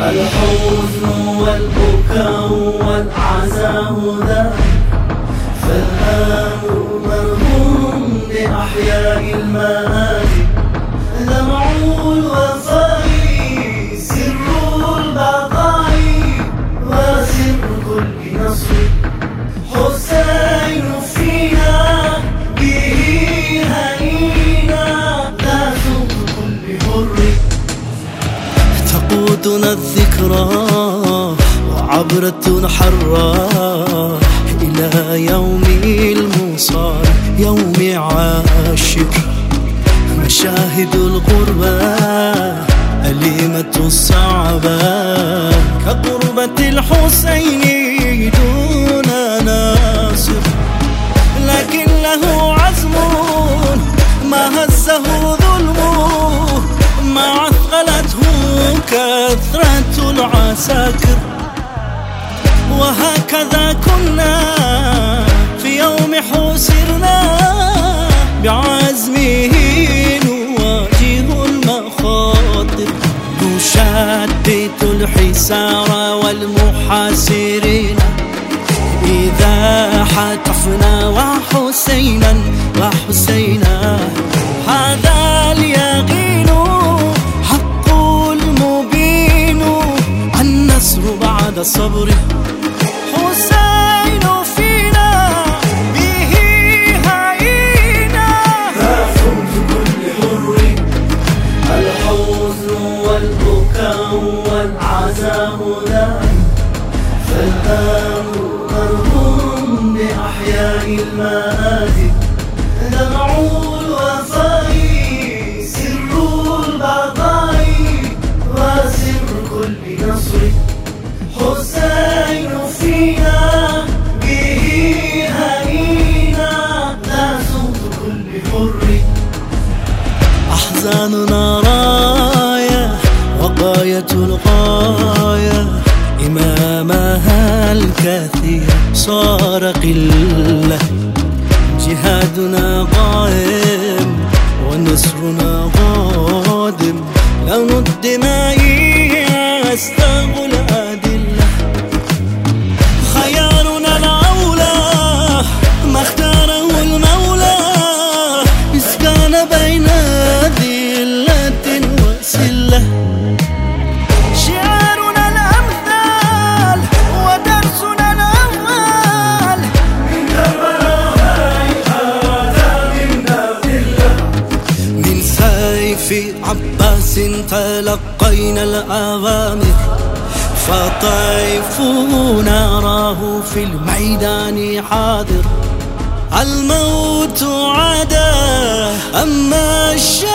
الحزن والبكاء والعزاء ذا، فالأمر مرهون بأحياء المآتي. دمع الوفاء سر البقاء وسر كل نصر. حسين فينا به هنينا لا صوت كل حر. تقودنا الذكرى وعبرة حرة إلى يوم الموصال يوم عاشر. مشاهد الغربة أليمة الصعبة كقربة الحسين دون ناصر. لكن له عزم ما هزه ظلم، ما عثقلته كثرة العساكر. وهكذا كنا في يوم حسرنا بعزمه نواجه المخاطر. نشدد الحسار والمحاصرين إذا حتفنا وحسينا هذا اليقين حق المبين. النصر بعد الصبر. حسين فينا به هينا لا صوت كل حر. الحزن والبكاء والعزاء ذا، فالأمر مرهون بأحياء المآتي. دمع الوفاء سر البقاء وسر كل نصر. حسين فينا به هنينا لا صوت كل حر. أحزاننا راية وغاية الغاية، إمامها الكثير صار قلة. جهادنا قائم ونصرنا قادم، لون الدماء يستغل أدلة. خيارنا الأولى ما اختاره المولى، إذ كان بين ذلة وسلة. شعارنا الأمثال ودرسنا الأول، من كربلاء هذا منا ذلة. من سيف عباس تلقينا الأوامر، فطيفنا نراه في الميدان حاضر. الموت عدا أما الشر